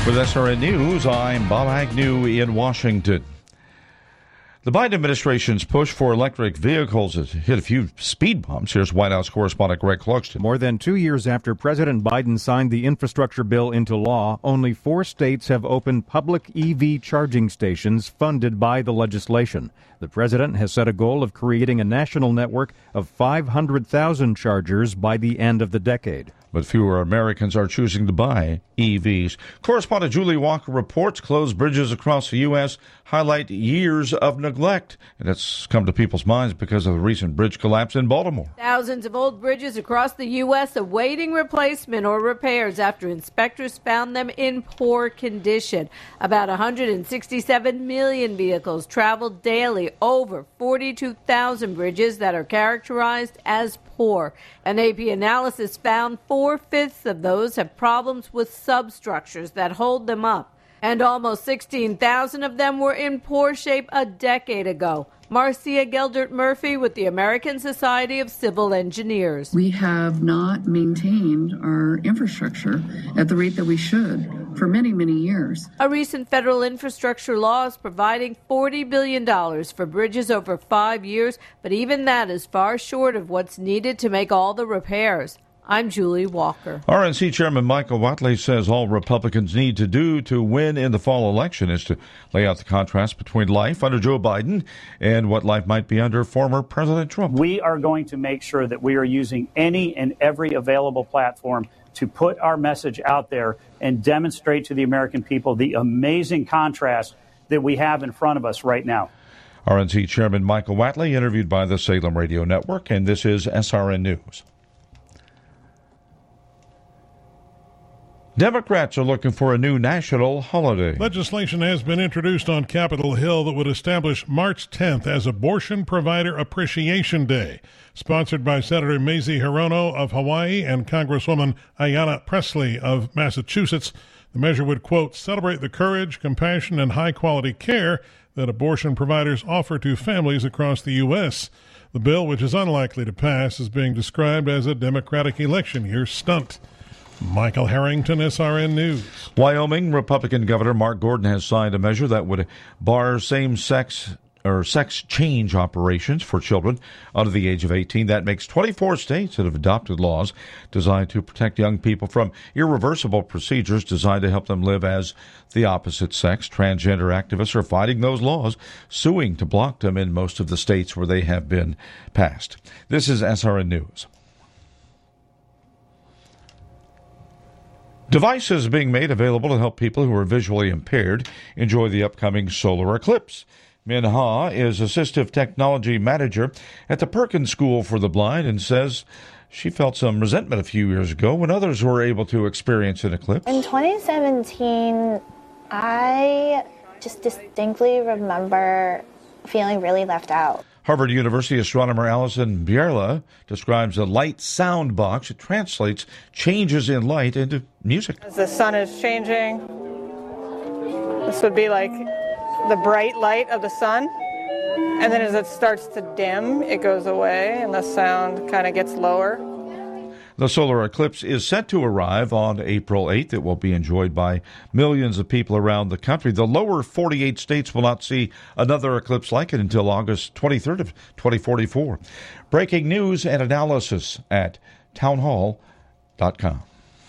With SRN News, I'm Bob Agnew in Washington. The Biden administration's push for electric vehicles has hit a few speed bumps. Here's White House correspondent Greg Clugston. More than 2 years after President Biden signed the infrastructure bill into law, only 4 states have opened public EV charging stations funded by the legislation. The president has set a goal of creating a national network of 500,000 chargers by the end of the decade. But fewer Americans are choosing to buy EVs. Correspondent Julie Walker reports closed bridges across the U.S. highlight years of neglect. And it's come to people's minds because of the recent bridge collapse in Baltimore. Thousands of old bridges across the U.S. awaiting replacement or repairs after inspectors found them in poor condition. About 167 million vehicles travel daily over 42,000 bridges that are characterized as poor. An AP analysis found 4/5 of those have problems with substructures that hold them up, and almost 16,000 of them were in poor shape a decade ago. Marcia Geldert-Murphy with the American Society of Civil Engineers. We have not maintained our infrastructure at the rate that we should for many, many years. A recent federal infrastructure law is providing $40 billion for bridges over 5 years, but even that is far short of what's needed to make all the repairs. I'm Julie Walker. RNC Chairman Michael Whatley says all Republicans need to do to win in the fall election is to lay out the contrast between life under Joe Biden and what life might be under former President Trump. We are going to make sure that we are using any and every available platform to put our message out there and demonstrate to the American people the amazing contrast that we have in front of us right now. RNC Chairman Michael Whatley interviewed by the Salem Radio Network, and this is SRN News. Democrats are looking for a new national holiday. Legislation has been introduced on Capitol Hill that would establish March 10th as Abortion Provider Appreciation Day. Sponsored by Senator Mazie Hirono of Hawaii and Congresswoman Ayanna Pressley of Massachusetts, the measure would, quote, celebrate the courage, compassion, and high-quality care that abortion providers offer to families across the U.S. The bill, which is unlikely to pass, is being described as a Democratic election year stunt. Michael Harrington, SRN News. Wyoming Republican Governor Mark Gordon has signed a measure that would bar same-sex or sex change operations for children under the age of 18. That makes 24 states that have adopted laws designed to protect young people from irreversible procedures designed to help them live as the opposite sex. Transgender activists are fighting those laws, suing to block them in most of the states where they have been passed. This is SRN News. Devices being made available to help people who are visually impaired enjoy the upcoming solar eclipse. Min Ha is Assistive Technology Manager at the Perkins School for the Blind and says she felt some resentment a few years ago when others were able to experience an eclipse. In 2017, I just distinctly remember feeling really left out. Harvard University astronomer Alison Bierla describes a light sound box. It translates changes in light into music. As the sun is changing, this would be like the bright light of the sun. And then as it starts to dim, it goes away and the sound kind of gets lower. The solar eclipse is set to arrive on April 8th. It will be enjoyed by millions of people around the country. The lower 48 states will not see another eclipse like it until August 23rd of 2044. Breaking news and analysis at townhall.com.